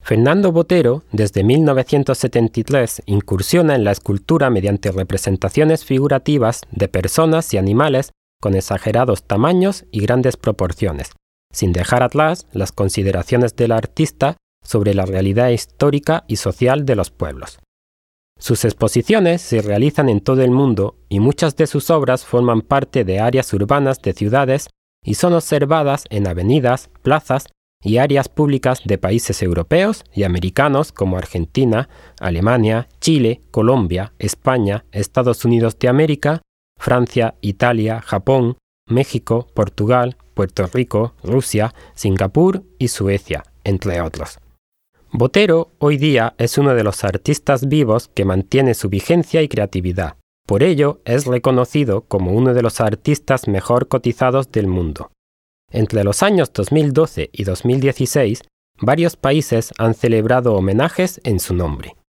Fernando Botero, desde 1973, incursiona en la escultura mediante representaciones figurativas de personas y animales con exagerados tamaños y grandes proporciones, sin dejar atrás las consideraciones del artista sobre la realidad histórica y social de los pueblos. Sus exposiciones se realizan en todo el mundo y muchas de sus obras forman parte de áreas urbanas de ciudades y son observadas en avenidas, plazas y áreas públicas de países europeos y americanos como Argentina, Alemania, Chile, Colombia, España, Estados Unidos de América, Francia, Italia, Japón, México, Portugal, Puerto Rico, Rusia, Singapur y Suecia, entre otros. Botero hoy día es uno de los artistas vivos que mantiene su vigencia y creatividad. Por ello, es reconocido como uno de los artistas mejor cotizados del mundo. Entre los años 2012 y 2016, varios países han celebrado homenajes en su nombre.